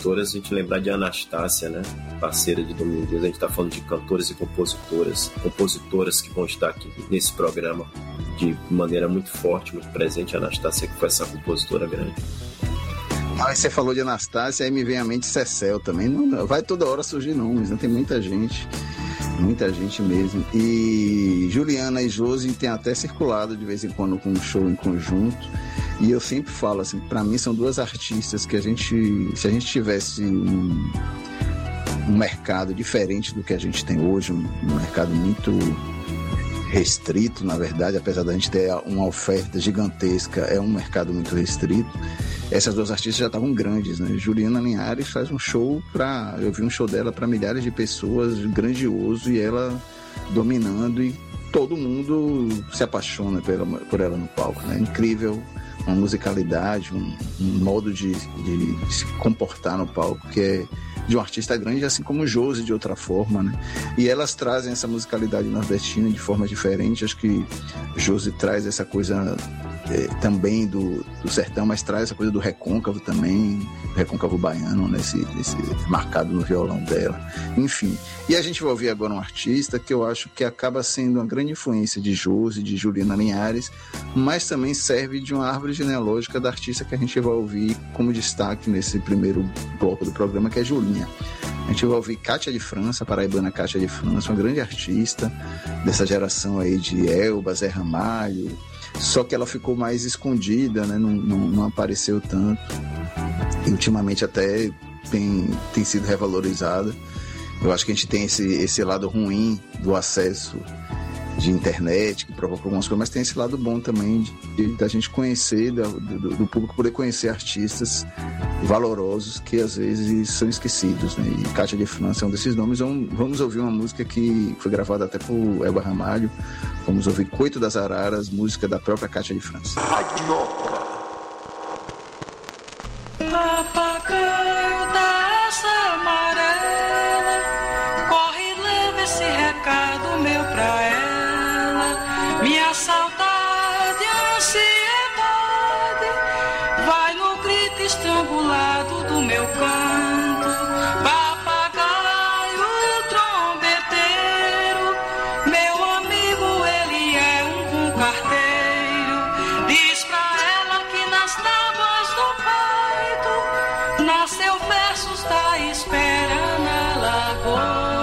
compositoras, a gente lembrar de Anastácia, né? Parceira de Dominguinhos. A gente está falando de cantores e compositoras que vão estar aqui nesse programa de maneira muito forte, muito presente. A Anastácia, que foi essa compositora grande. Aí você falou de Anastácia, aí me vem à mente Cecel também. Não, vai toda hora surgir nomes, não tem muita gente mesmo. E Juliana e Josi tem até circulado de vez em quando com um show em conjunto. E eu sempre falo assim, para mim são duas artistas que se a gente tivesse um mercado diferente do que a gente tem hoje, um mercado muito restrito, na verdade, apesar da gente ter uma oferta gigantesca, é um mercado muito restrito. Essas duas artistas já estavam grandes, né? Juliana Linhares faz um show eu vi um show dela para milhares de pessoas, grandioso, e ela dominando, e todo mundo se apaixona por ela no palco, né? Incrível, uma musicalidade, um modo de se comportar no palco que é de um artista grande, assim como Josi de outra forma, né? E elas trazem essa musicalidade nordestina de forma diferente. Acho que Josi traz essa coisa também do sertão, mas traz essa coisa do recôncavo também, recôncavo baiano, né? Esse marcado no violão dela. Enfim, e a gente vai ouvir agora um artista que eu acho que acaba sendo uma grande influência de Josi, de Juliana Linhares, mas também serve de uma árvore genealógica da artista que a gente vai ouvir como destaque nesse primeiro bloco do programa, que é Julinha. A gente vai ouvir Cátia de França, a paraibana Cátia de França, uma grande artista dessa geração aí de Elba, Zé Ramalho, só que ela ficou mais escondida, né? Não apareceu tanto, e ultimamente até tem sido revalorizada. Eu acho que a gente tem esse lado ruim do acesso de internet, que provoca algumas coisas, mas tem esse lado bom também da gente conhecer, do público poder conhecer artistas valorosos que às vezes são esquecidos, né? E Cátia de França é um desses nomes. Vamos ouvir uma música que foi gravada até por Elba Ramalho. Vamos ouvir Coito das Araras, música da própria Cátia de França. Papagaio da asa amarela, corre e leva esse recado meu pra ela. Minha saudade, ansiedade, vai no grito estrangulado do meu canto. Papagaio trombeteiro, meu amigo, ele é um carteiro. Diz pra ela que nas tábuas do peito nasceu versos da espera na lagoa.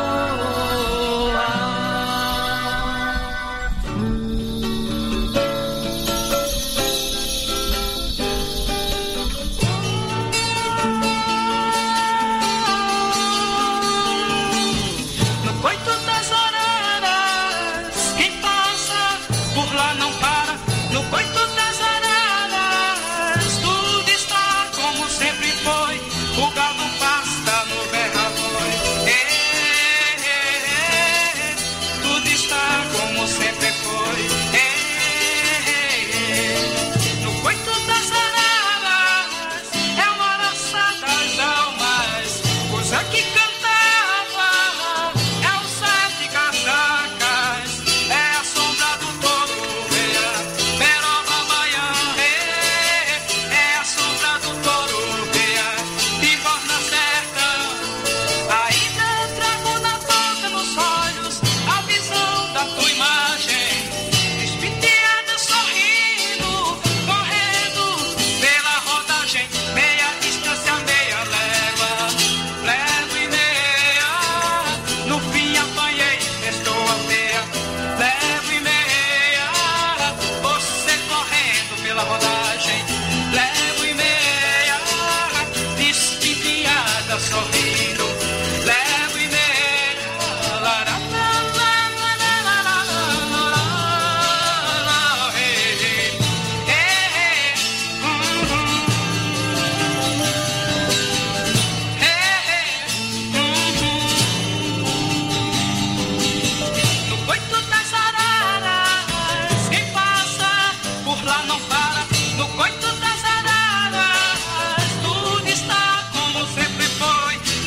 No coito das araras, tudo está como sempre foi.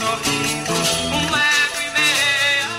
sorrindo, um leve meia.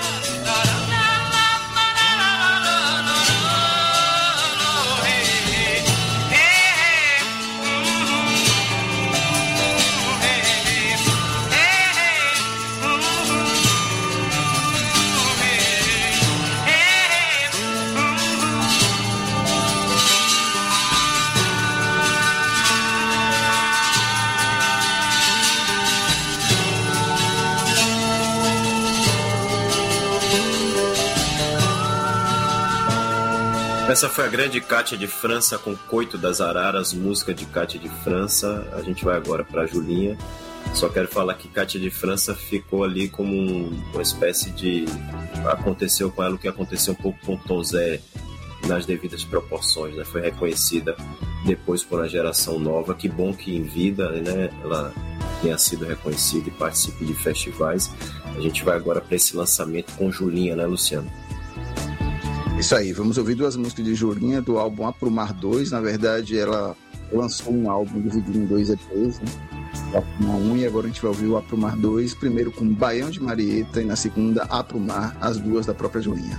Essa foi a grande Cátia de França com Coito das Araras, música de Cátia de França. A gente vai agora para Julinha. Só quero falar que Cátia de França ficou ali como uma espécie de... Aconteceu com ela o que aconteceu um pouco com Tom Zé, nas devidas proporções, né? Foi reconhecida depois por uma geração nova. Que bom que em vida, né, ela tenha sido reconhecida e participe de festivais. A gente vai agora para esse lançamento com Julinha, né, Luciano? Isso aí, vamos ouvir duas músicas de Julinha do álbum Aprumar 2. Na verdade, ela lançou um álbum dividido em 2 EPs, né? O Aprumar 1, e agora a gente vai ouvir o Aprumar 2, primeiro com Baião de Marieta e na segunda Aprumar, as duas da própria Julinha.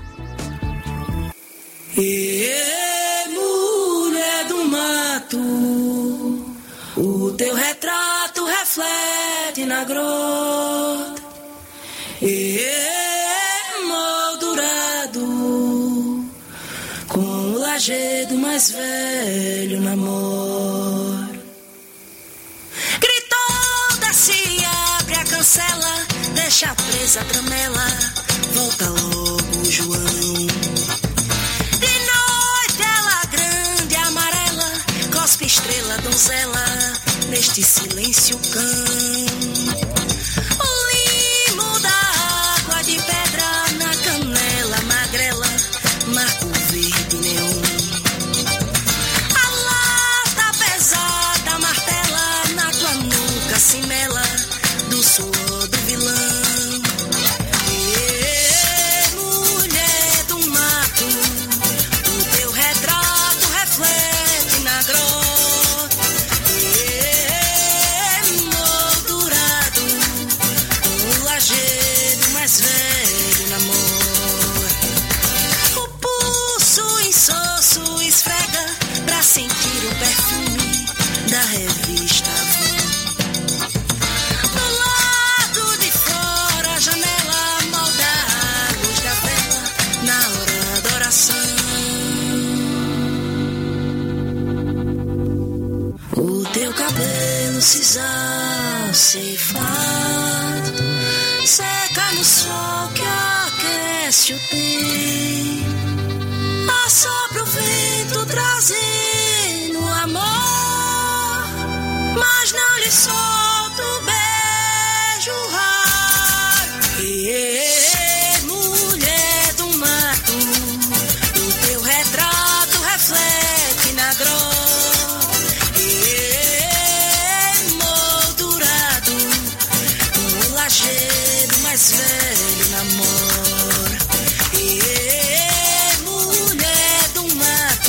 Mulher do mato, o teu retrato reflete na grota, moldurado com o lajedo mais velho namoro. Gritou, desce, abre a cancela, deixa presa a tramela, volta logo, João. De noite ela grande, amarela, cospe estrela, donzela, neste silêncio cão. O limo da água de pedra na canela magrela, marco verde neon. A lata pesada martela na tua nuca, cimela do suor do vilão. Mulher do mato, o teu retrato reflete na grota, moldurado com o lajedo mais velho namoro. O pulso insosso esfrega pra sentir o perfume da revista Avon. Do lado de fora a janela molda a luz da vela na hora da oração. O teu cabelo sisal ceifado seca no sol que aquece o tempo. Assopra o vento trazendo amor, mas não lhe solta o beijo raro. Mulher do mato, o teu retrato reflete na grota, moldurado com o lajedo mais velho namoro. Mulher do mato,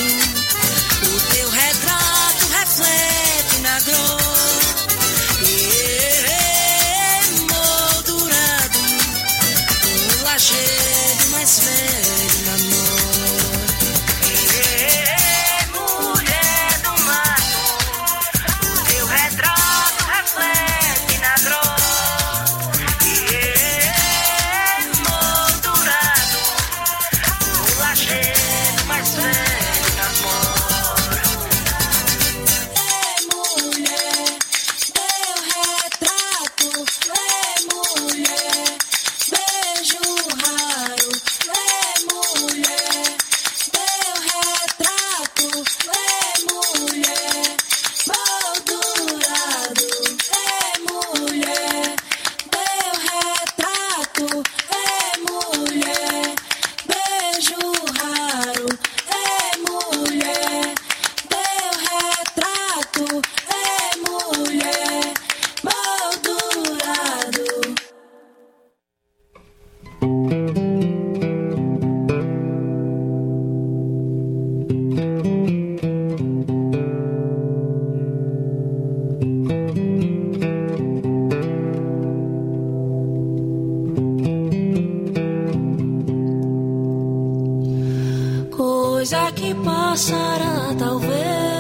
Coisa que passará talvez,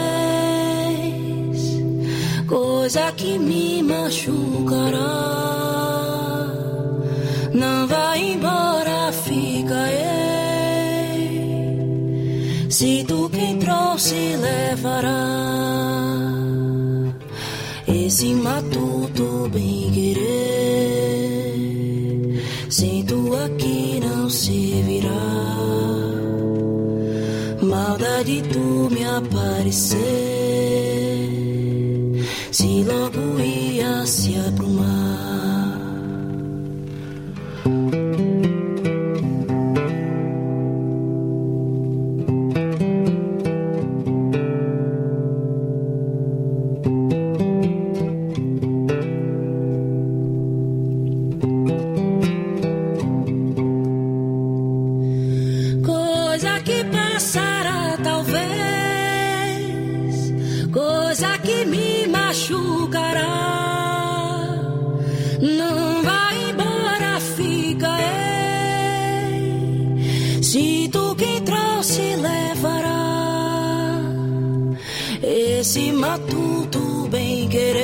coisa que me machucará, não vai embora, fica aí. Se tu quem trouxe levará, esse matuto bem querer, sem tu aqui não se virá. Maldade tu me aparecer, se logo ia se aprumar. Esse matuto bem querer,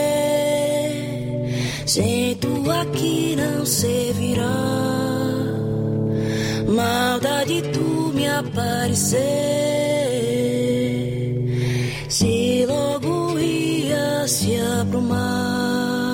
sem tu aqui não servirá. Maldade tu me aparecer, se logo ia se aprumar.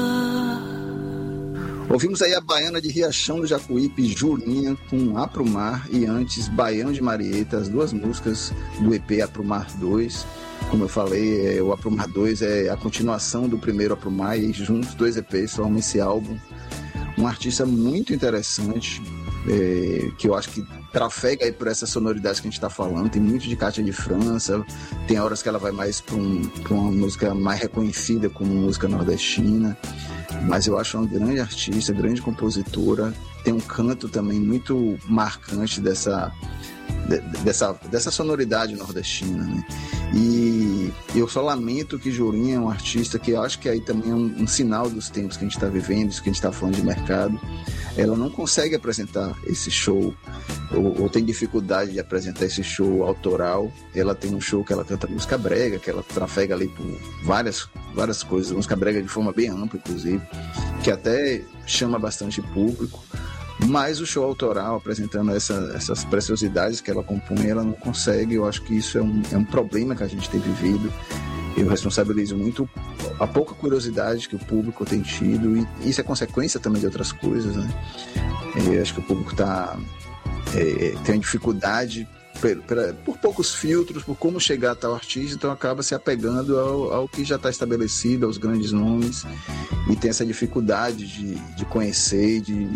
Ouvimos aí a baiana de Riachão do Jacuípe, Julinha, com Aprumar, e antes Baião de Marieta, as duas músicas do EP Aprumar 2. Como eu falei, o Aprumar 2 é a continuação do primeiro Aprumar, e juntos dois EPs formam esse álbum. Um artista muito interessante, que eu acho que trafega aí por essas sonoridades que a gente está falando. Tem muito de Cátia de França, tem horas que ela vai mais para uma música mais reconhecida como música nordestina, mas eu acho uma grande artista, grande compositora. Tem um canto também muito marcante dessa sonoridade nordestina, né? E eu só lamento que Julinha é um artista que eu acho que aí também é um sinal dos tempos que a gente está vivendo, isso que a gente está falando de mercado. Ela não consegue apresentar esse show, ou tem dificuldade de apresentar esse show autoral. Ela tem um show que ela canta música brega, que ela trafega ali por várias coisas, música brega de forma bem ampla, inclusive, que até chama bastante público. Mas o show autoral, apresentando essas preciosidades que ela compõe, ela não consegue. Eu acho que isso é um problema que a gente tem vivido. Eu responsabilizo muito a pouca curiosidade que o público tem tido, e isso é consequência também de outras coisas, né? Eu acho que o público tem uma dificuldade por poucos filtros, por como chegar a tal artista, então acaba se apegando ao que já está estabelecido, aos grandes nomes, e tem essa dificuldade de conhecer, de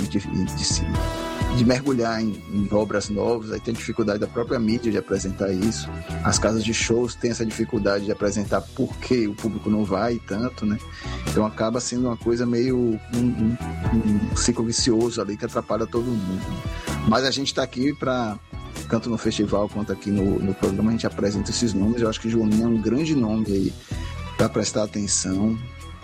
mergulhar em obras novas. Aí tem dificuldade da própria mídia de apresentar isso. As casas de shows têm essa dificuldade de apresentar porque o público não vai tanto, né? Então acaba sendo uma coisa meio um ciclo vicioso ali que atrapalha todo mundo. Mas a gente está aqui para, tanto no festival quanto aqui no programa, a gente apresenta esses nomes. Eu acho que Julinha é um grande nome aí para prestar atenção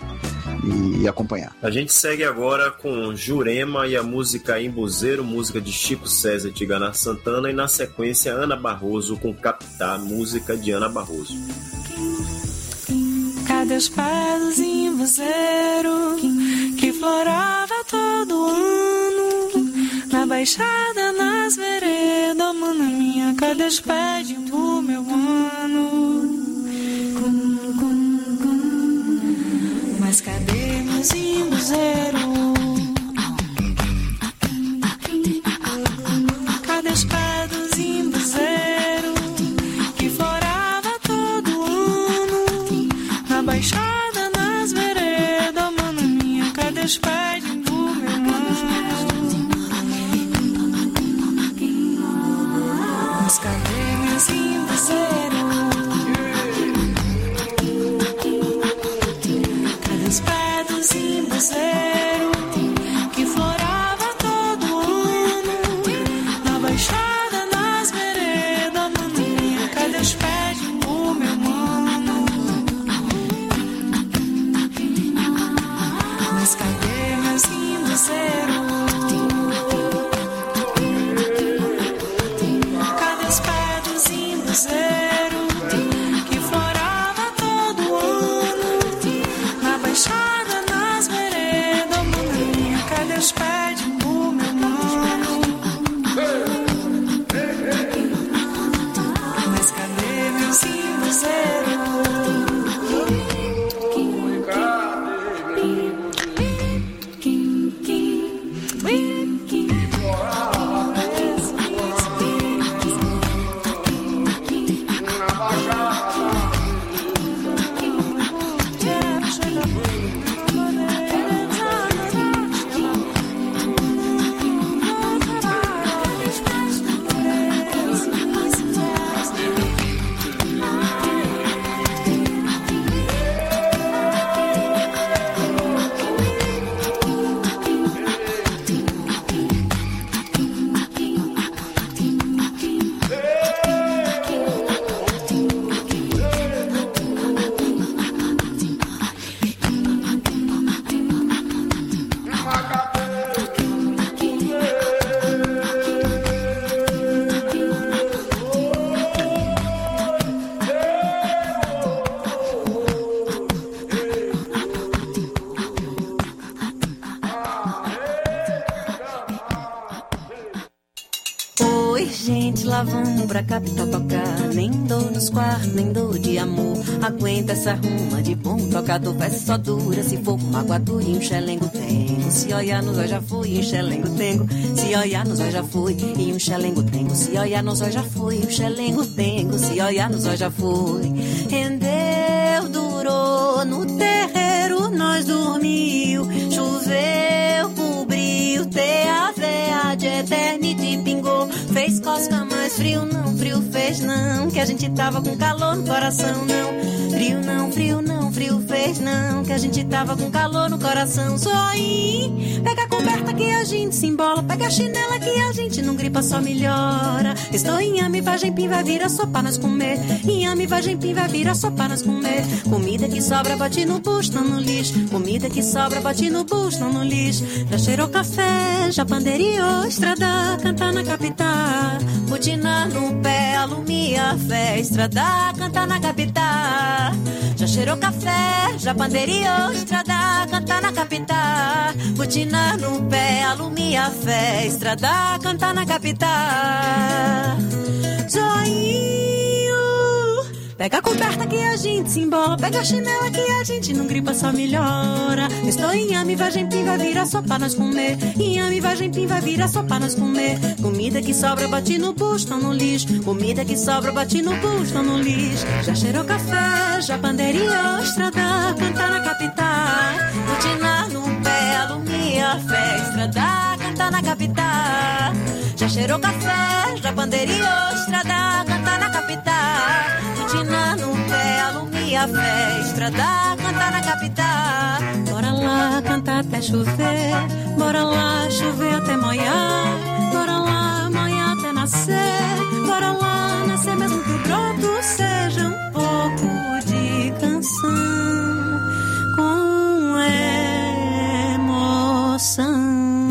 e acompanhar. A gente segue agora com Jurema e a música Embuzeiro, música de Chico César e Tigana Santana, e na sequência Ana Barroso com Capitá, música de Ana Barroso. Cadê os pés dos embuzeiro que florava todo ano na baixada, nas veredas, mano minha? Cadê os pés do meu ano? Mas cadê meus embuzeiro? Cadê os pés dos embuzeiro que florava todo ano na baixada, nas veredas, mano minha? Cadê os pés do meu ano? Mas cadê meus embuzeiro? Os pés dos embuzeiro que florava todo ano na baixada, nas veredas, maninha. Cadê os pés do meu mano? Mas cadê meus embuzeiro? Cadê os pés dos embuzeiro? lá vamos pra capital tocar. Nem dor nos quartos, nem dor de amor. Aguenta essa ruma de bom tocador. Vai ser só dura se for com água dura e um xelengo tengo. Se olhar nos olhos já foi e um xelengo tengo. Se olhar nos olhos já foi e um xelengo tengo. Se olhar nos olhos já foi e um xelengo tengo. Se olhar nos olhos já foi. Rendeu, durou, no terreiro nós dormiu. Choveu, cobriu, teia de eternity pingou. Fez cosca, mas frio não fez não. Que a gente tava com calor no coração, não. Frio não, frio fez não. Que a gente tava com calor no coração. Zoinho, pega a coberta que a gente se embola. Pega a chinela que a gente não gripa, só melhora. Estou em Inhame, vagem, pim, vai vir a sopa nós comer. Inhame, vagem, pim, vai vir a sopa nós comer. Comida que sobra, bate no bucho, não no lixo. Comida que sobra, bate no bucho, não no lixo. Já cheirou café, já pandeirinho, estrada, cantar na capital. Botina no pé, alumia, fé, estrada, cantar na capital. Já cheirou café, já pandeirinho, estrada, cantar na capital. Botina no pé, alumia, fé, estrada, cantar na capital. Zoinho, pega a coberta que a gente se embola. Pega a chinela que a gente não gripa, só melhora. Estou em Inhame, vagem, pim, vai vir a sopa nós comer. Inhame, vagem, pim, vai vir a sopa nós comer. Comida que sobra, bate no bucho, não no lixo. Comida que sobra, bate no bucho, não no lixo. Já cheirou café, já pandeirinho, estrada, cantar na capital. Botina no pé, alumia, fé, estrada, cantar na capital. Já cheirou café, já pandeirinho, estrada, cantar na capital. Botina no pé, alumia, fé, estrada, cantar na capital. Bora lá cantar até chover, bora lá chover até molhar, bora lá molhar até nascer, bora lá nascer mesmo que o broto seja um pouco de canção com emoção.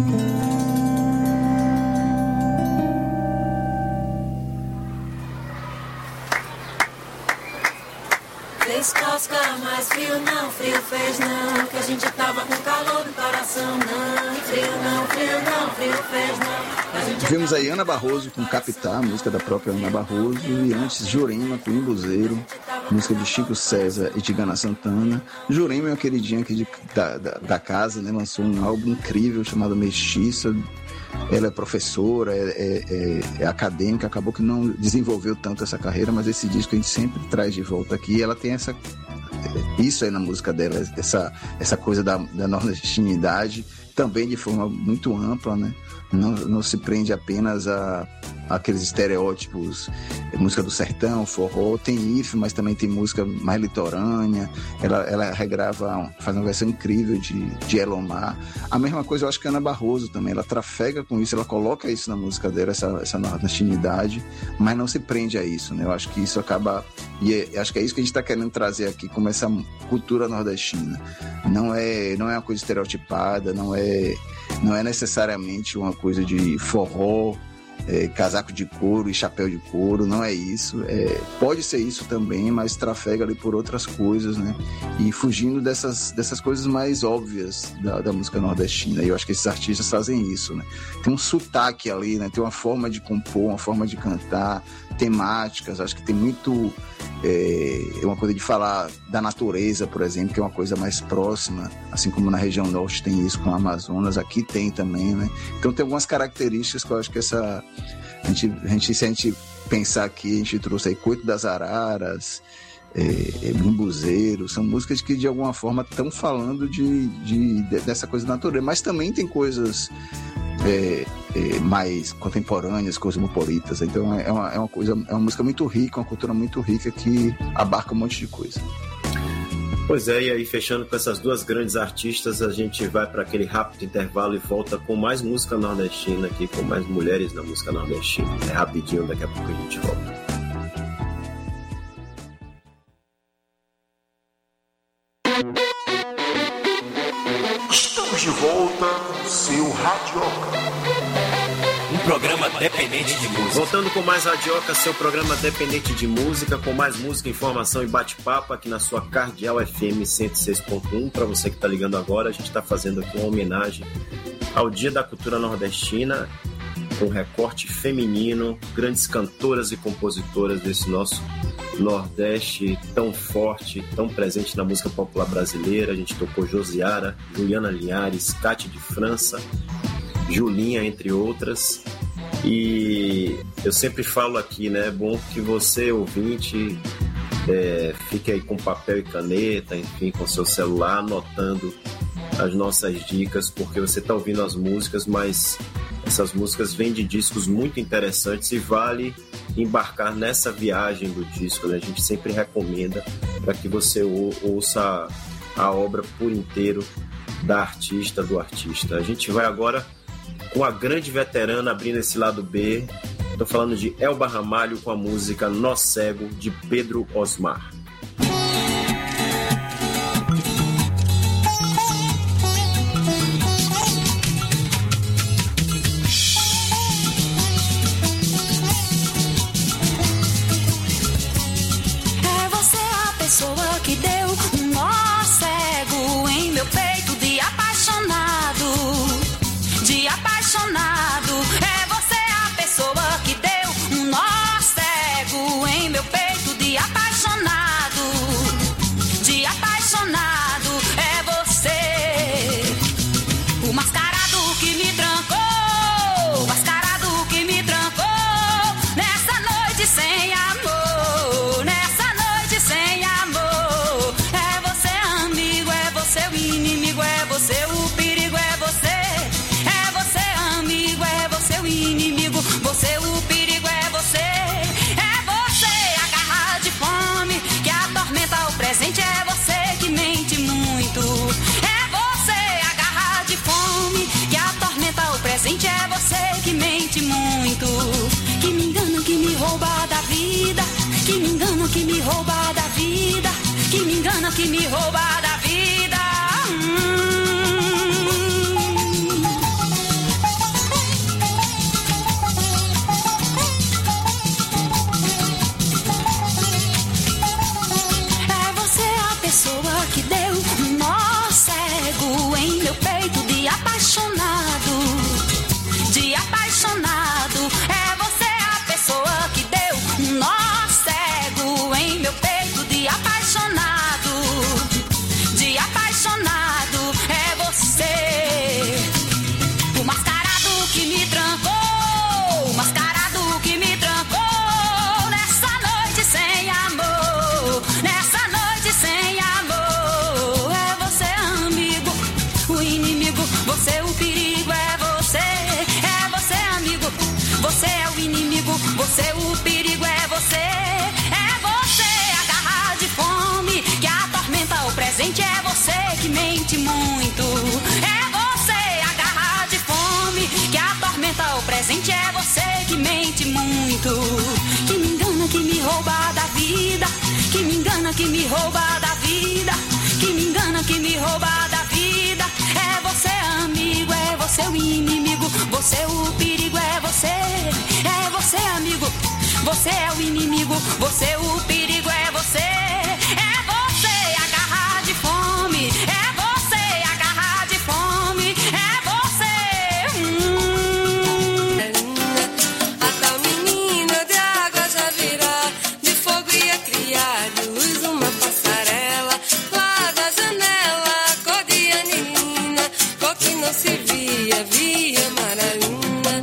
Fez cosca, mas frio não fez não. Que a gente tava com calor no coração, não. Frio não fez não. Vimos aí Ana Barroso com Capitá, música da própria Ana Barroso. E antes Jurema com Imbuzeiro, música de Chico César e Tigana Santana. Jurema é uma queridinha aqui da casa, né? Lançou um álbum incrível chamado Mestiça. Ela é professora, é acadêmica, acabou que não desenvolveu tanto essa carreira, mas esse disco a gente sempre traz de volta aqui. Ela tem isso aí na música dela, essa coisa da nordestinidade, também de forma muito ampla, né? Não se prende apenas a aqueles estereótipos, música do sertão, forró, tem if, mas também tem música mais litorânea. Ela regrava, faz uma versão incrível de Elomar. A mesma coisa eu acho que a Ana Barroso também, ela trafega com isso, ela coloca isso na música dela, essa nordestinidade, mas não se prende a isso, né? Eu acho que isso acaba, acho que é isso que a gente está querendo trazer aqui como essa cultura nordestina. Não é uma coisa estereotipada, não é necessariamente uma coisa de forró, casaco de couro e chapéu de couro, não é isso. Pode ser isso também, mas trafega ali por outras coisas, né? E fugindo dessas coisas mais óbvias da música nordestina. E eu acho que esses artistas fazem isso, né? Tem um sotaque ali, né? Tem uma forma de compor, uma forma de cantar, temáticas. Acho que tem muito... uma coisa de falar da natureza, por exemplo, que é uma coisa mais próxima, assim como na região norte tem isso com o Amazonas, aqui tem também, né? Então tem algumas características que eu acho que se a gente pensar aqui, a gente trouxe aí Coito das Araras, Bumbuzeiro, são músicas que de alguma forma estão falando dessa coisa da natureza, mas também tem coisas mais contemporâneas, cosmopolitas. Então é uma música muito rica, uma cultura muito rica que abarca um monte de coisa. Pois é, e aí fechando com essas duas grandes artistas, a gente vai para aquele rápido intervalo e volta com mais música nordestina aqui, com mais mulheres na música nordestina. É rapidinho, daqui a pouco a gente volta. Estamos de volta com o seu Radioca. Um programa dependente de música. Voltando com mais Radioca, seu programa dependente de música, com mais música, informação e bate-papo aqui na sua Cardeal FM 106.1. Para você que está ligando agora, a gente está fazendo aqui uma homenagem ao Dia da Cultura Nordestina com recorte feminino, grandes cantoras e compositoras desse nosso Nordeste tão forte, tão presente na música popular brasileira. A gente tocou Josiara, Juliana Linhares, Cátia de França, Julinha, entre outras. E eu sempre falo aqui, né? É bom que você, ouvinte, fique aí com papel e caneta, enfim, com seu celular, anotando as nossas dicas, porque você está ouvindo as músicas, mas essas músicas vêm de discos muito interessantes e vale embarcar nessa viagem do disco, né? A gente sempre recomenda para que você ouça a obra por inteiro da artista, do artista. A gente vai agora com a grande veterana abrindo esse lado B. Estou falando de Elba Ramalho com a música Nó Cego, de Pedro Osmar. É você a pessoa que deu um nó cego em meu peito de apaixonado. De apaixonado é você. O mascarado que me trancou. O mascarado que me trancou. Nessa noite sem amor. Nessa noite sem amor. É você amigo, é você o inimigo. É você o perigo, é você. Inimigo, você o perigo é você. É você a garra de fome que atormenta o presente. É você que mente muito. É você a garra de fome que atormenta o presente. É você que mente muito. Que me engana, que me rouba da vida. Que me engana, que me rouba da vida. Que me engana, que me rouba da vida. Pessoa que deu um nó cego em meu peito de apaixonado. De apaixonado. É você a pessoa que deu um nó cego em meu peito de apaixonado. De apaixonado é você. O mascarado que me trancou. O mascarado que me trancou. Nessa noite sem amor. Nessa noite sem amor. É você amigo, o inimigo. Você o perigo, é você. É você amigo, você é o inimigo. Você o perigo, é você. É você a garra de fome que atormenta o presente. É você que mente muito. É você a garra de fome que atormenta o presente. É você que mente muito. Que me engana, que me rouba da vida. Que me engana, que me rouba da vida. Que me engana, que me rouba da vida. É você amigo, é você o inimigo. Você o perigo, é você. É você amigo, você é o inimigo. Você o perigo, é você. É você a garra de fome. É você a garra de fome. É você. A tal menina de água já virá. De fogo ia criar, de luz uma passarela. Lá da janela, cor de anilina. Cor que não se via, via amarelina.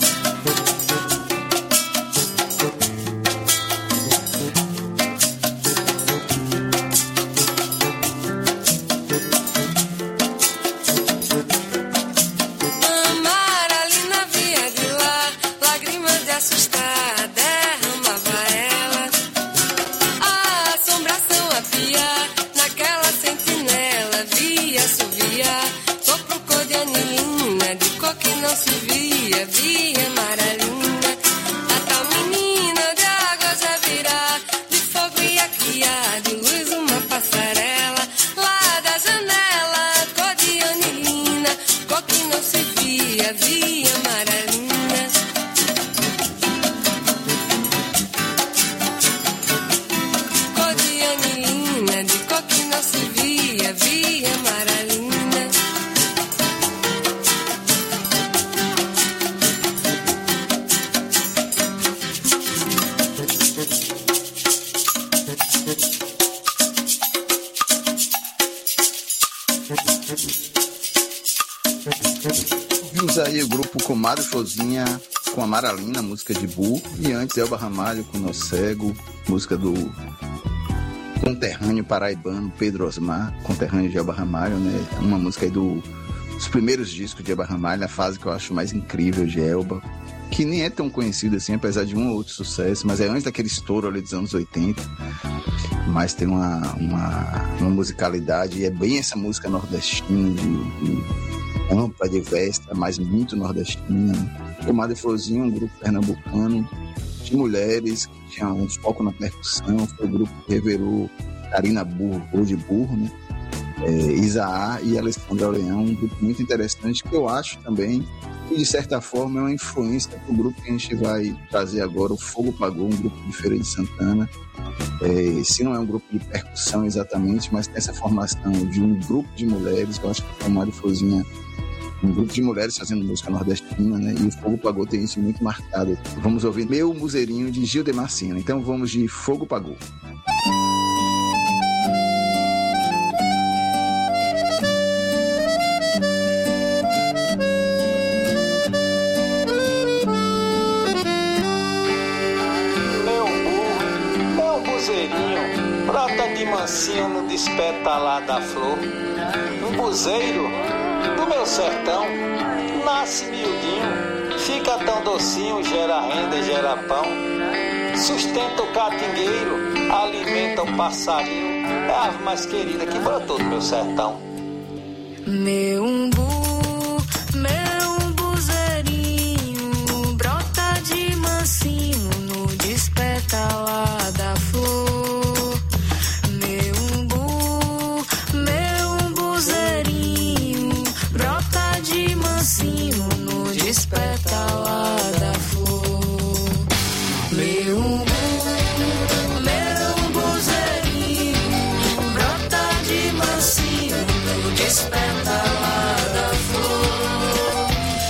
Amarelina via de lá, lágrimas de assustar, derramava ela. A assombração a piar, naquela sentinela via assoviar. Sopro cor de anilina, de cor que não se via, via amarelina. A tal menina de água já virá, de fogo ia criar, de luz uma passarela. Lá da janela, cor de anilina, cor que não se via, via amarelina. Cor de anilina, de cor que não se via, via amarelina. Ouvimos aí o grupo Comadre Florzinha com Amaralina, música de Bu, e antes Elba Ramalho com Nó Cego, música do conterrâneo paraibano Pedro Osmar, conterrâneo de Elba Ramalho, né? Uma música aí dos primeiros discos de Elba Ramalho, a fase que eu acho mais incrível de Elba, que nem é tão conhecido assim, apesar de um ou outro sucesso, mas é antes daquele estouro ali dos anos 80, mas tem uma musicalidade, e é bem essa música nordestina, de ampla, diversa, mas muito nordestina. Comadre Florzinha, um grupo pernambucano de mulheres que tinha um foco na percussão, foi o grupo que revelou Karina Burro, ou de Burro, né? Isaá e Alessandra Leão, um grupo muito interessante que eu acho também que de certa forma é uma influência para o grupo que a gente vai trazer agora, o Fogo Pagou, um grupo de Feira de Santana. Se não é um grupo de percussão exatamente, mas tem essa formação de um grupo de mulheres. Eu acho que a Comadre Florzinha, um grupo de mulheres fazendo música nordestina, né? E o Fogo Pagou tem isso muito marcado. Vamos ouvir Meu Muzeirinho, de Gildemar Sena. Então vamos de Fogo Pagou. Brota de mansinho no despetalar da flor. Um buzeiro do meu sertão nasce miudinho, fica tão docinho, gera renda e gera pão. Sustenta o catingueiro, alimenta o passarinho. É a ave mais querida que brotou do meu sertão. Meu umbu, meu buzeirinho, brota de mansinho no despetalar da flor. Despetalar da flor. Meu buzeirinho brota de mansinho no despetalar da flor.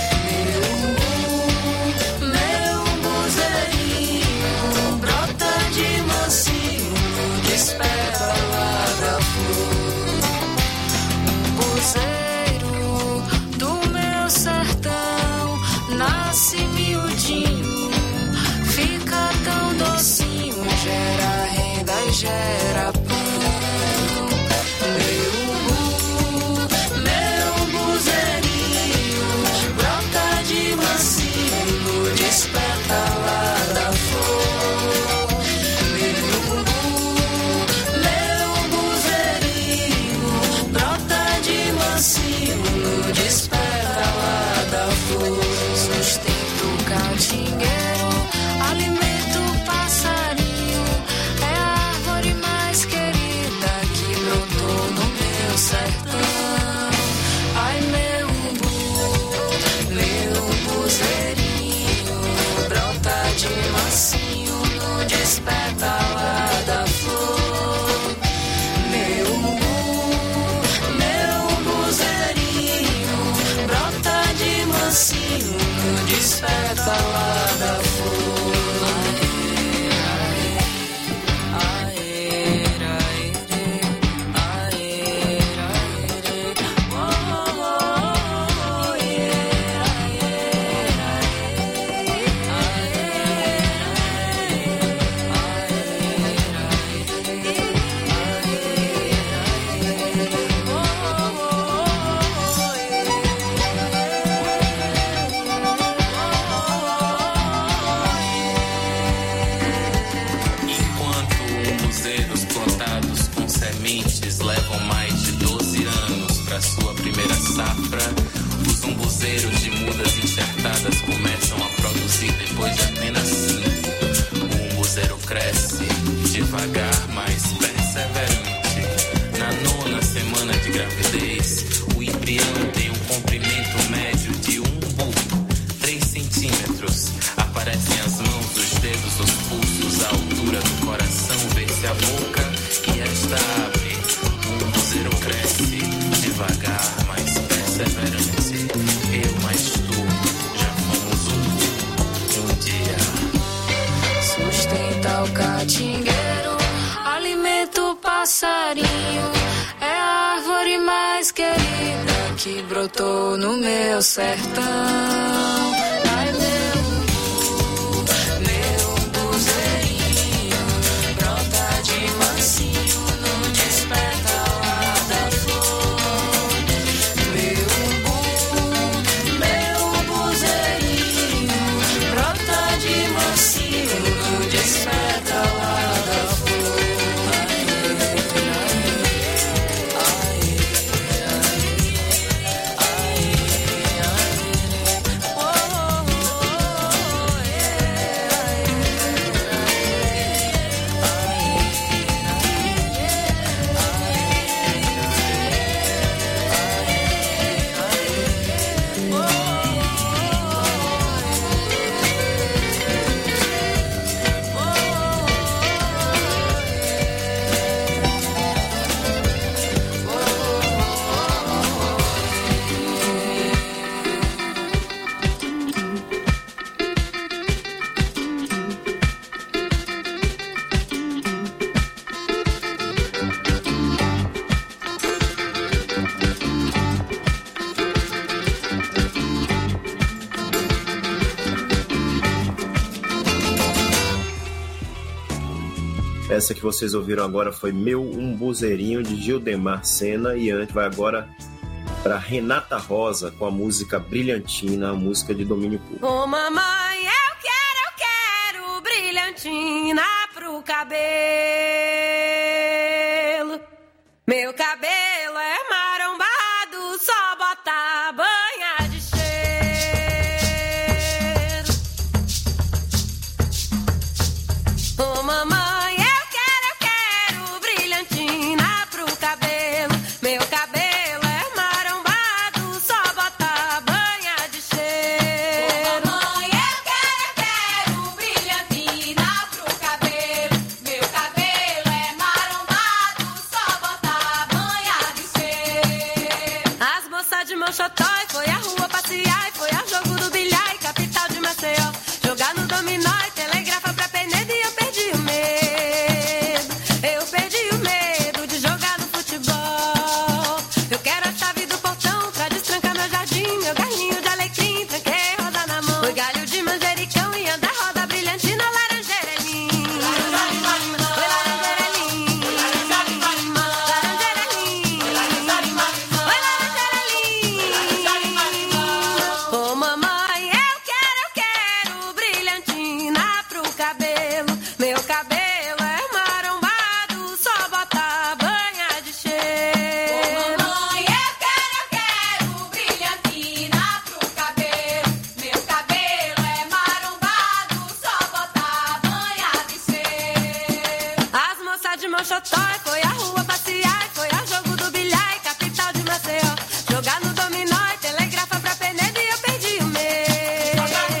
Meu buzeirinho brota de mansinho no despetalar da flor. Um buzeiro do meu sertão nasce miudinho, fica tão docinho, gera renda e gera pão. Meu buzeirinho brota de mansinho no despetalar da flor. Meu buzeirinho brota de mansinho no despetalar da flor. Sustento o catingueiro, alimento o passarinho, é a árvore mais querida que brotou no meu sertão. Ai, meu buzeirinho brota de mansinho no despetalar da flor. Meu buzeirinho brota de mansinho no despetalar da flor. Sua primeira safra, os umbuzeiros de mudas enxertadas começam a produzir depois de apenas 5. O umbuzeiro cresce devagar, mas perseverante. Na 9ª semana de gravidez, o embrião tem um comprimento médio de 1 bu, 3 centímetros. Aparecem as mãos, os dedos, os pulsos, a altura do coração, vê-se a boca e esta abre. O umbuzeiro cresce devagar, mas perseverante. Eu mais tu já fomos um dia. Sustenta o catingueiro, alimenta o passarinho, é a árvore mais querida que brotou no meu sertão. Ai, meu buzeirinho, brota de mansinho no despertar da flor. Meu buzeirinho, brota de mansinho no despertar da flor. Essa que vocês ouviram agora foi Meu Umbuzeirinho, de Gildemar Sena. E antes vai agora para Renata Rosa com a música Brilhantina, a música de domínio público. Ô mamãe, eu quero brilhantina pro cabelo. Meu cabelo é marombado, só botar banha de cheiro. Ô mamãe, foi à rua passear, foi ao jogo do bilhar, capital de Maceió. Jogar no dominó e telegrafa pra Penedo e eu perdi o medo. Eu perdi o medo de jogar no futebol. Eu quero a chave do portão pra destrancar meu jardim, meu galinho de alecrim, tranquei rosa na mão. Foi galho de manjericão e anda roda brilhantina, laranjeira é linda. Foi laranjeira é linda. Laranjeira é linda. Foi laranjeira é linda. Ô mamãe, eu quero brilhantina pro cabelo. Meu cabelo é marombado, só botar banha de cheiro. Ô mamãe, eu quero brilhantina pro cabelo. Meu cabelo é marombado, só botar banha de cheiro. As moças de Mochotó foi à rua passear, foi ao jogo do bilhar, capital de Maceió. Jogar no dominó e telegrafa pra Penedo e eu perdi o medo.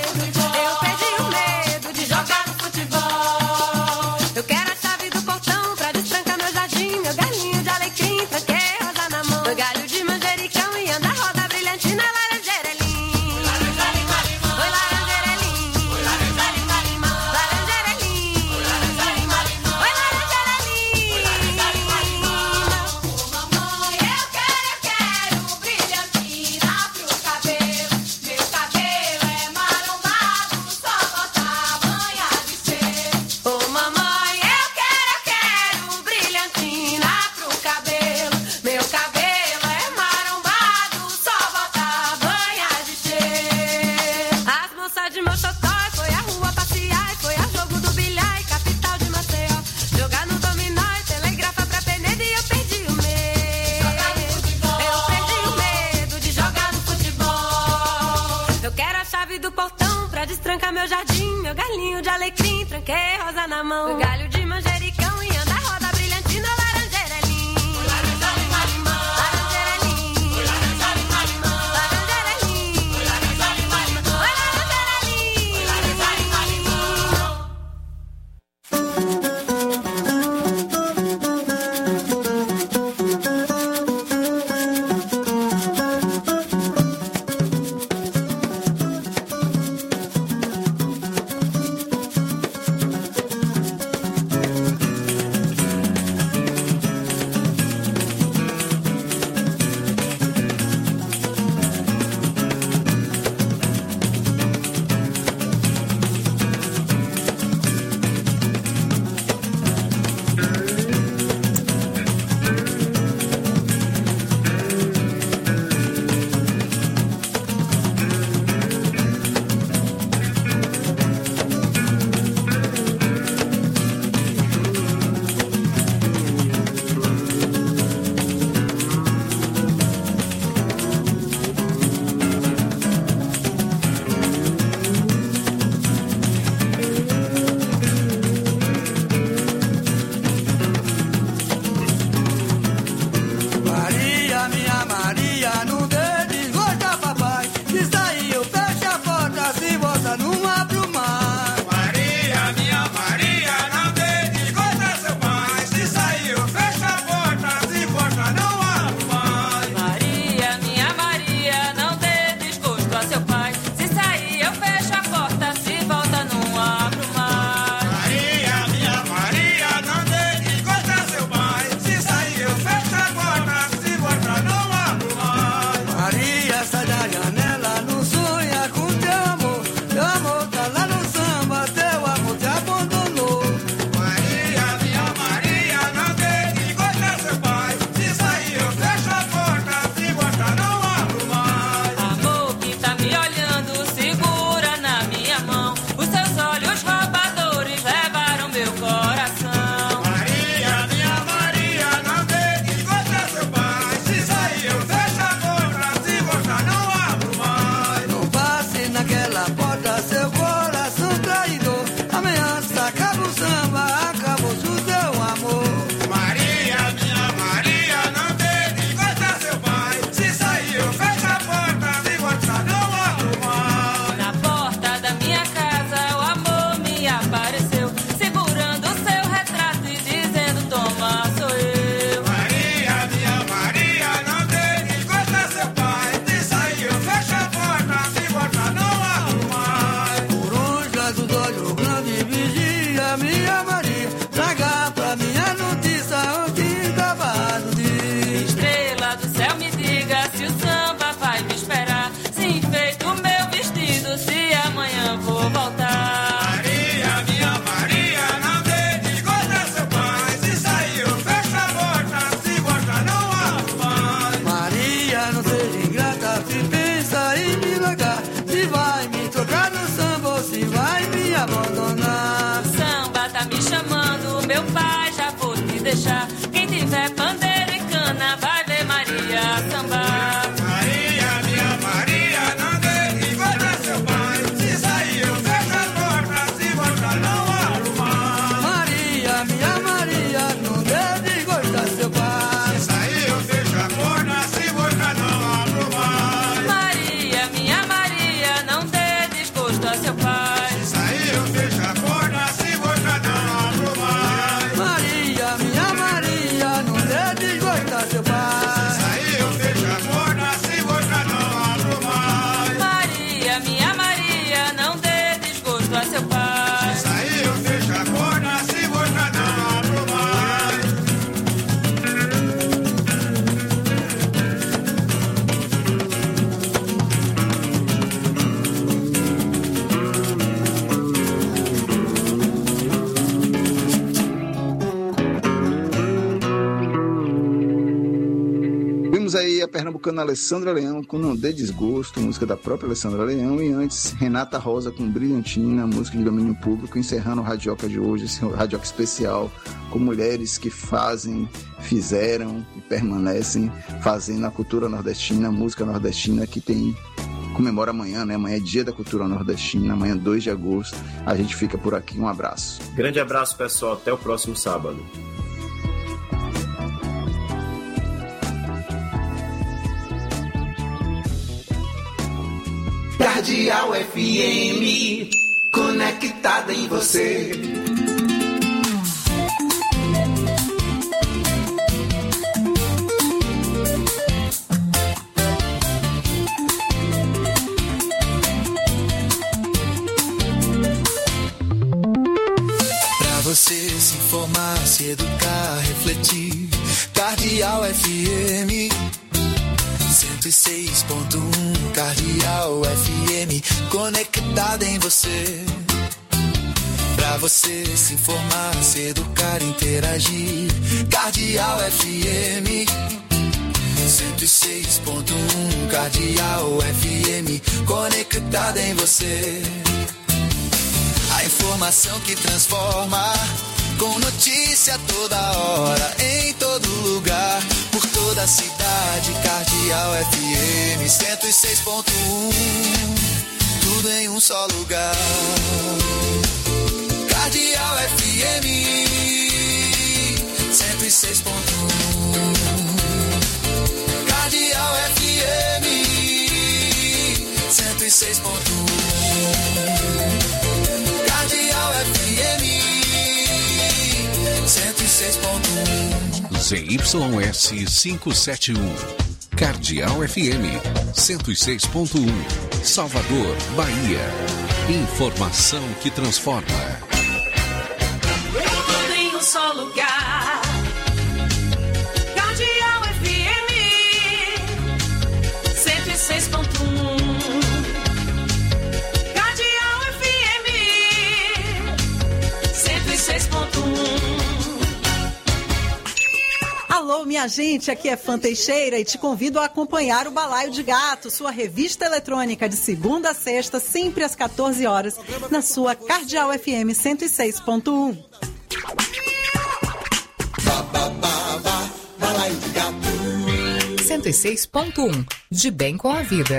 Eu perdi o medo de jogar no futebol. Eu quero a chave do portão pra destrancar meu jardim, meu galinho de alecrim, tranquei rosa na mão. Foi galho de manjericão e anda roda brilhantina, laranjeira é linda. Foi laranjeira é linda. Laranjeira é linda. Foi laranjeira é linda. Ô mamãe, eu quero brilhantina pro cabelo. Meu cabelo é marombado, só botar banha de cheiro. Ô mamãe, eu quero brilhantina pro cabelo. Meu cabelo é marombado, só botar banha de cheiro. As moças de Mochotó foi à rua passear, foi ao jogo do bilhar, capital de Maceió. Jogar no dominó e telegrafa pra Penedo e eu perdi o medo. Eu perdi o medo de jogar no futebol. Eu quero a chave do portão pra destrancar meu jardim, meu galinho de alecrim, tranquei rosa na mão. Galho de manjericão e anda roda brilhantina, laranjeira é linda. Laranjeira é linda. Laranjeira é linda. Oi, laranjeira é desgosto a seu pai. Isso aí eu deixo a corda, se vou já não abro mais. Maria, minha Maria, não dê desgosto a seu pai. Isso aí eu deixo a corda, se vou já não abro mais. Maria, minha Maria, não dê desgosto a seu pai. Isso aí eu deixo a corda, se vou já não abro mais. Vimos aí a pernambucana Alessandra Leão com Não Dê Desgosto, música da própria Alessandra Leão, e antes Renata Rosa com Brilhantina, música de domínio público, encerrando o Radioca de hoje, esse Radioca especial com mulheres que fazem, fizeram e permanecem fazendo a cultura nordestina, a música nordestina que comemora amanhã, né? Amanhã é dia da cultura nordestina, amanhã 2 de agosto. A gente fica por aqui, um abraço. Grande abraço, pessoal, até o próximo sábado. Cardeal FM, conectada em você. Pra você se informar, se educar, refletir. Cardeal FM 106.1, Cardeal FM, conectada em você. Pra você se informar, se educar, interagir. Cardeal FM 106.1, Cardeal FM, conectada em você. A informação que transforma, com notícia toda hora, em todo lugar, por toda a cidade. Cardeal FM 106.1, tudo em um só lugar. Cardeal FM 106.1, Cardeal FM 106.1, Cardeal FM 106.1. ZYS 571, Cardeal FM 106.1, Salvador, Bahia. Informação que transforma. Tudo em um só lugar. Cardeal FM 106.1. Cardeal FM 106.1. Alô, minha gente, aqui é Fã Teixeira e te convido a acompanhar o Balaio de Gato, sua revista eletrônica de segunda a sexta, sempre às 14 horas, na sua Cardeal FM 106.1. Balaio de Gato 106.1, de bem com a vida.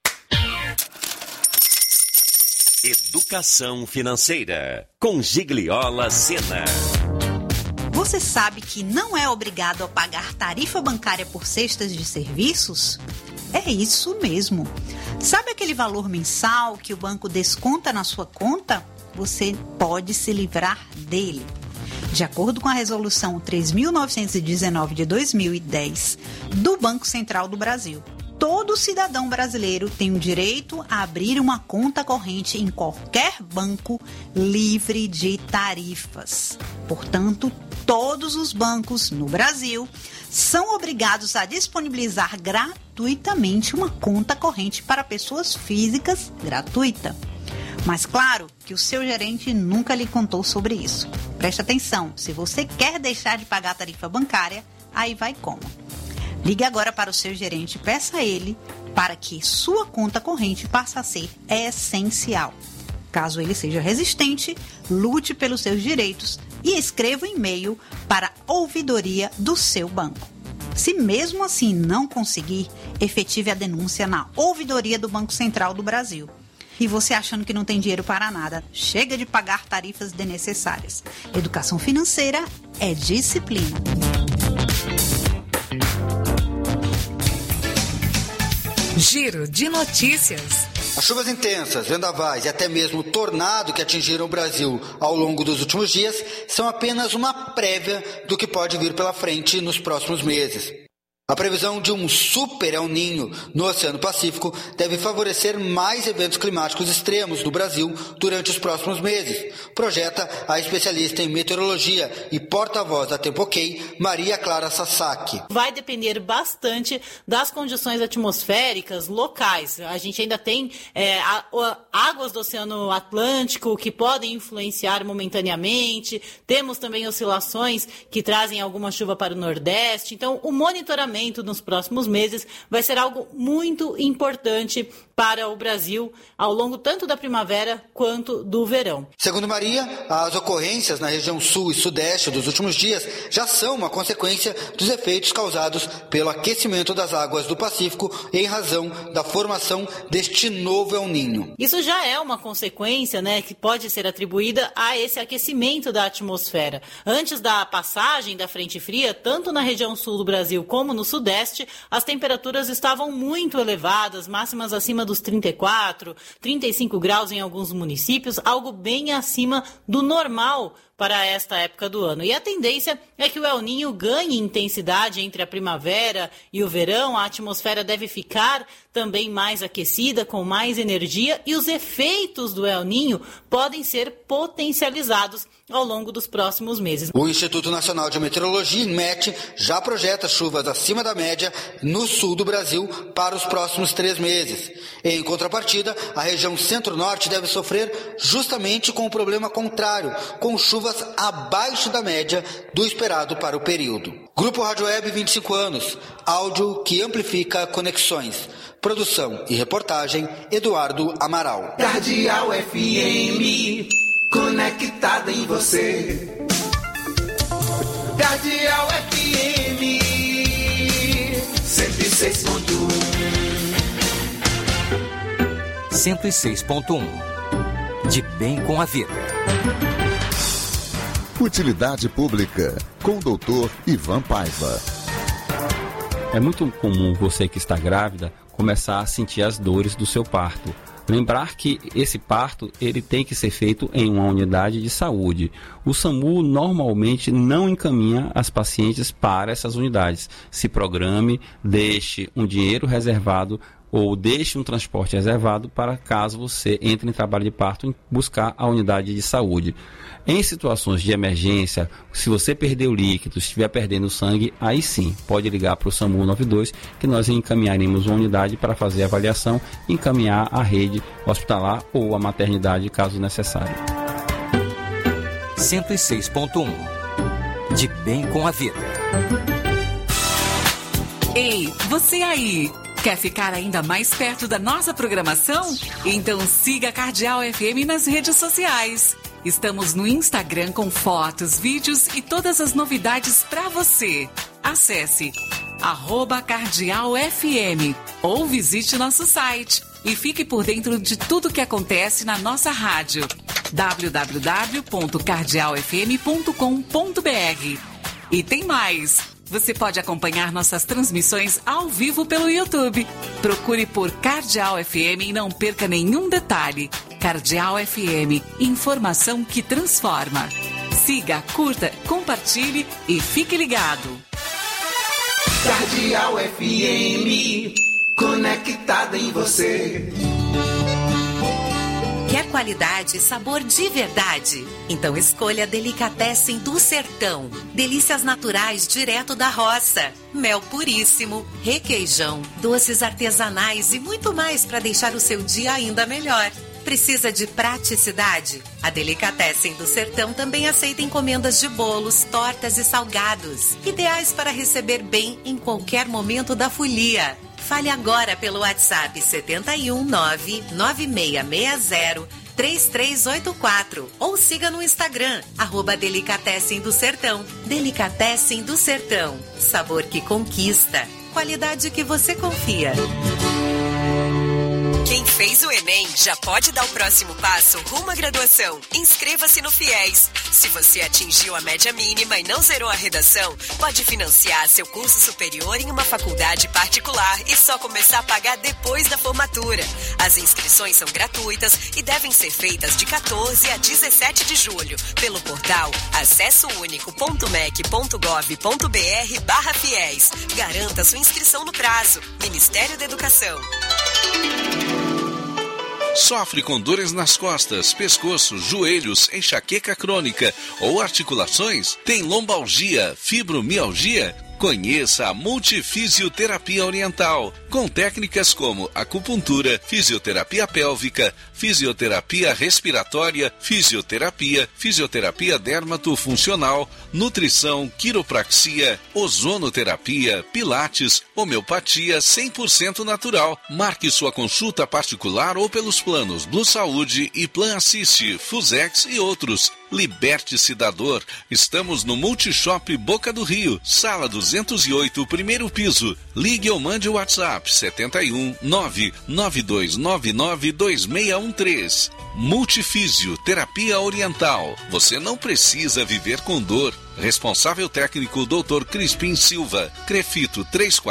Educação financeira, com Gigliola Sena. Você sabe que não é obrigado a pagar tarifa bancária por cestas de serviços? É isso mesmo. Sabe aquele valor mensal que o banco desconta na sua conta? Você pode se livrar dele. De acordo com a Resolução 3.919 de 2010 do Banco Central do Brasil, todo cidadão brasileiro tem o direito a abrir uma conta corrente em qualquer banco livre de tarifas. Portanto, todos os bancos no Brasil são obrigados a disponibilizar gratuitamente uma conta corrente para pessoas físicas gratuita. Mas claro que o seu gerente nunca lhe contou sobre isso. Preste atenção, se você quer deixar de pagar a tarifa bancária, aí vai como? Ligue agora para o seu gerente e peça a ele para que sua conta corrente passe a ser essencial. Caso ele seja resistente, lute pelos seus direitos e escreva um e-mail para a ouvidoria do seu banco. Se mesmo assim não conseguir, efetive a denúncia na ouvidoria do Banco Central do Brasil. E você achando que não tem dinheiro para nada, chega de pagar tarifas desnecessárias. Educação financeira é disciplina. Giro de notícias. As chuvas intensas, vendavais e até mesmo tornado que atingiram o Brasil ao longo dos últimos dias são apenas uma prévia do que pode vir pela frente nos próximos meses. A previsão de um super El Niño no Oceano Pacífico deve favorecer mais eventos climáticos extremos no Brasil durante os próximos meses, projeta a especialista em meteorologia e porta-voz da Tempo-OK, Maria Clara Sasaki. Vai depender bastante das condições atmosféricas locais. A gente ainda tem águas do Oceano Atlântico que podem influenciar momentaneamente, temos também oscilações que trazem alguma chuva para o Nordeste, então o monitoramento nos próximos meses vai ser algo muito importante para o Brasil ao longo tanto da primavera quanto do verão. Segundo Maria, as ocorrências na região sul e sudeste dos últimos dias já são uma consequência dos efeitos causados pelo aquecimento das águas do Pacífico em razão da formação deste novo El Niño. Isso já é uma consequência, que pode ser atribuída a esse aquecimento da atmosfera. Antes da passagem da frente fria, tanto na região sul do Brasil como no sudeste, as temperaturas estavam muito elevadas, máximas acima dos 34, 35 graus em alguns municípios, algo bem acima do normal para esta época do ano. E a tendência é que o El Niño ganhe intensidade entre a primavera e o verão. A atmosfera deve ficar também mais aquecida, com mais energia, e os efeitos do El Niño podem ser potencializados ao longo dos próximos meses. O Instituto Nacional de Meteorologia, INMET, já projeta chuvas acima da média no sul do Brasil para os próximos 3 meses. Em contrapartida, a região centro-norte deve sofrer justamente com o problema contrário, com chuvas abaixo da média do esperado para o período. Grupo Rádio Web, 25 anos, áudio que amplifica conexões. Produção e reportagem, Eduardo Amaral. Cardeal FM, conectada em você. Cardeal FM 106.1. 106.1. De bem com a vida. Utilidade Pública, com o Dr. Ivan Paiva. É muito comum você que está grávida começar a sentir as dores do seu parto. Lembrar que esse parto ele tem que ser feito em uma unidade de saúde. O SAMU normalmente não encaminha as pacientes para essas unidades. Se programe, deixe um dinheiro reservado ou deixe um transporte reservado para caso você entre em trabalho de parto em buscar a unidade de saúde. Em situações de emergência, se você perdeu líquido, estiver perdendo sangue, aí sim, pode ligar para o SAMU 92 que nós encaminharemos uma unidade para fazer a avaliação e encaminhar a rede hospitalar ou a maternidade, caso necessário. 106.1. De bem com a vida. Ei, você aí! Quer ficar ainda mais perto da nossa programação? Então siga a Cardeal FM nas redes sociais. Estamos no Instagram com fotos, vídeos e todas as novidades para você. Acesse @cardealfm ou visite nosso site e fique por dentro de tudo que acontece na nossa rádio. www.cardealfm.com.br. E tem mais! Você pode acompanhar nossas transmissões ao vivo pelo YouTube. Procure por Cardeal FM e não perca nenhum detalhe. Cardeal FM, informação que transforma. Siga, curta, compartilhe e fique ligado. Cardeal FM, conectada em você. Quer qualidade e sabor de verdade? Então escolha Delicatessen do Sertão. Delícias naturais direto da roça. Mel puríssimo, requeijão, doces artesanais e muito mais para deixar o seu dia ainda melhor. Precisa de praticidade? A Delicatessen do Sertão também aceita encomendas de bolos, tortas e salgados. Ideais para receber bem em qualquer momento da folia. Fale agora pelo WhatsApp 71996603384 ou siga no Instagram, @Delicatessen do Sertão. Delicatessen do Sertão. Sabor que conquista. Qualidade que você confia. Quem Fez o Enem, já pode dar o próximo passo rumo à graduação. Inscreva-se no FIES. Se você atingiu a média mínima e não zerou a redação, pode financiar seu curso superior em uma faculdade particular e só começar a pagar depois da formatura. As inscrições são gratuitas e devem ser feitas de 14 a 17 de julho pelo portal acessounico.mec.gov.br/fiéis. Garanta sua inscrição no prazo. Ministério da Educação. Sofre com dores nas costas, pescoço, joelhos, enxaqueca crônica ou articulações? Tem lombalgia, fibromialgia? Conheça a Multifisioterapia Oriental, com técnicas como acupuntura, fisioterapia pélvica, fisioterapia respiratória, fisioterapia dermatofuncional, nutrição, quiropraxia, ozonoterapia, pilates, homeopatia 100% natural. Marque sua consulta particular ou pelos planos Blue Saúde e Plan Assist, Fusex e outros. Liberte-se da dor. Estamos no Multishop Boca do Rio, sala 208, primeiro piso. Ligue ou mande o WhatsApp 71 992992613. Multifísio Terapia Oriental. Você não precisa viver com dor. Responsável técnico Dr. Crispim Silva. Crefito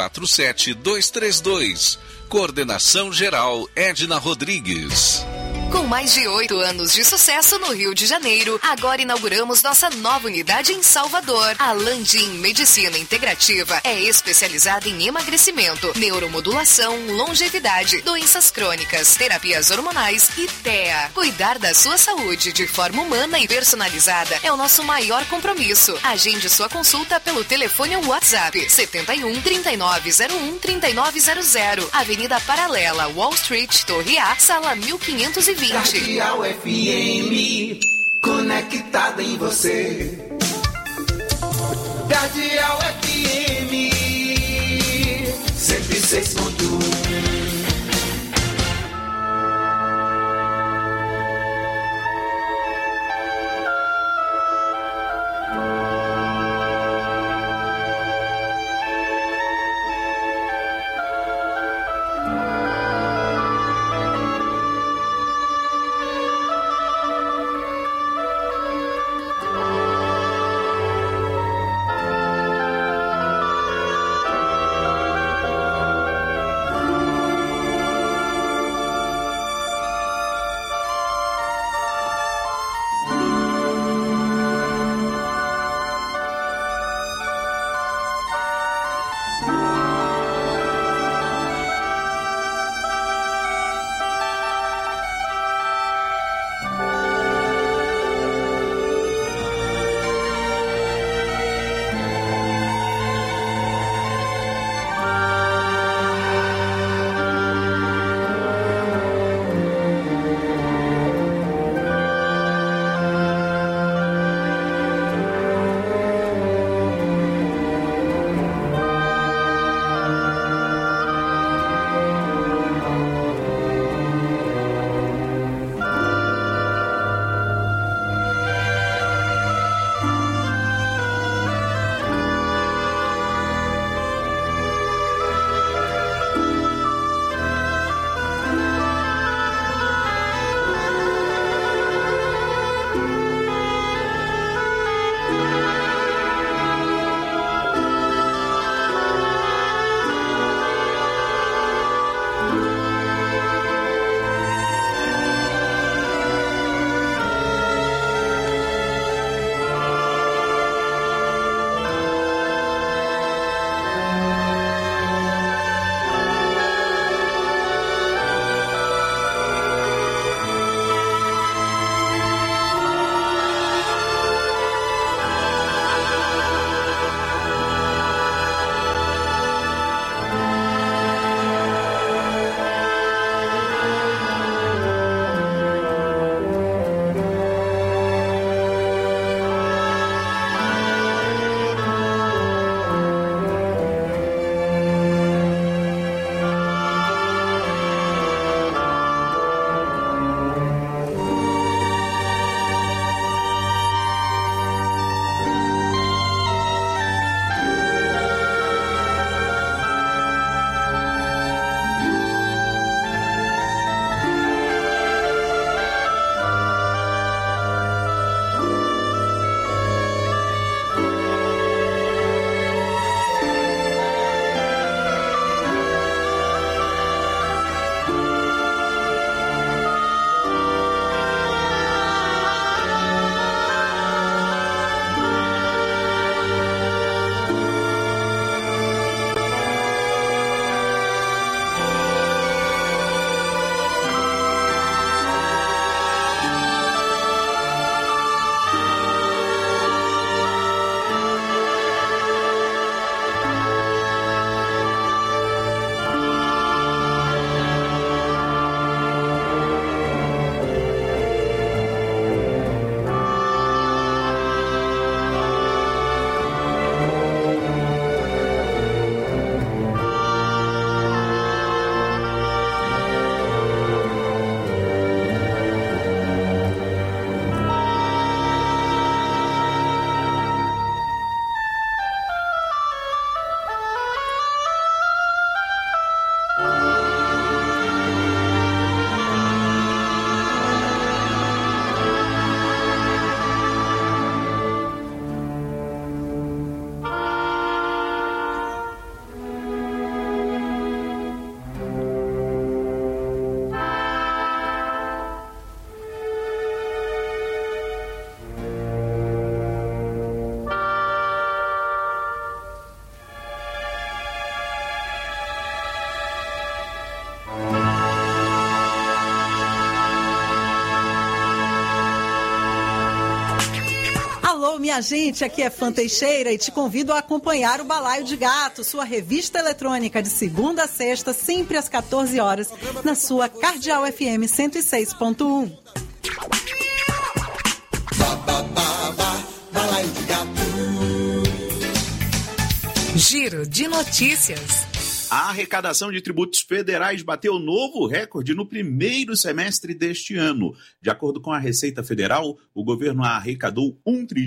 347232. Coordenação geral Edna Rodrigues. Com mais de 8 anos de sucesso no Rio de Janeiro, agora inauguramos nossa nova unidade em Salvador. A Landim Medicina Integrativa é especializada em emagrecimento, neuromodulação, longevidade, doenças crônicas, terapias hormonais e TEA. Cuidar da sua saúde de forma humana e personalizada é o nosso maior compromisso. Agende sua consulta pelo telefone ou WhatsApp 71 3901 3900, Avenida Paralela, Wall Street, Torre A, sala 1520. Cardeal FM, conectada em você. Cardeal FM 106.1. Alô, minha gente, aqui é Fã Teixeira e te convido a acompanhar o Balaio de Gato, sua revista eletrônica de segunda a sexta, sempre às 14 horas, na sua Cardeal FM 106.1. Balaio de Gato. Giro de notícias. A arrecadação de tributos federais bateu novo recorde no primeiro semestre deste ano. De acordo com a Receita Federal, o governo arrecadou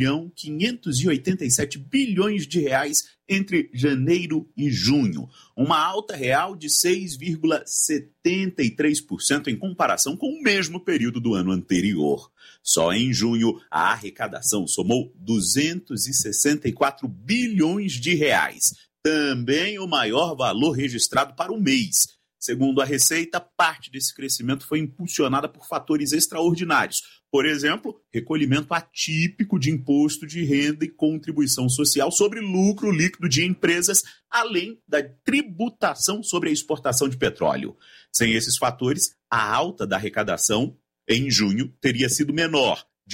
1,587 bilhões de reais entre janeiro e junho, uma alta real de 6,73% em comparação com o mesmo período do ano anterior. Só em junho, a arrecadação somou 264 bilhões de reais. Também o maior valor registrado para o mês. Segundo a Receita, parte desse crescimento foi impulsionada por fatores extraordinários. Por exemplo, recolhimento atípico de imposto de renda e contribuição social sobre lucro líquido de empresas, além da tributação sobre a exportação de petróleo. Sem esses fatores, a alta da arrecadação em junho teria sido menor, de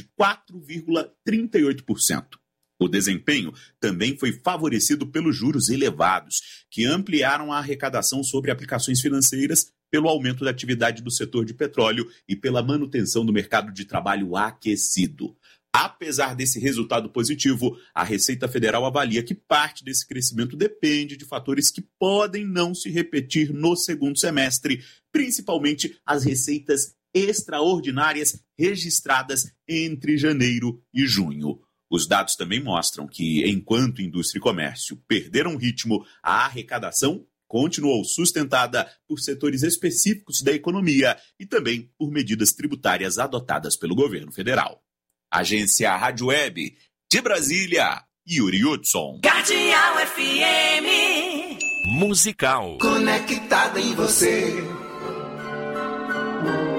4,38%. O desempenho também foi favorecido pelos juros elevados, que ampliaram a arrecadação sobre aplicações financeiras, pelo aumento da atividade do setor de petróleo e pela manutenção do mercado de trabalho aquecido. Apesar desse resultado positivo, a Receita Federal avalia que parte desse crescimento depende de fatores que podem não se repetir no segundo semestre, principalmente as receitas extraordinárias registradas entre janeiro e junho. Os dados também mostram que, enquanto indústria e comércio perderam ritmo, a arrecadação continuou sustentada por setores específicos da economia e também por medidas tributárias adotadas pelo governo federal. Agência Rádio Web, de Brasília, Yuri Hudson. Cardeal FM. Musical. Conectada em você.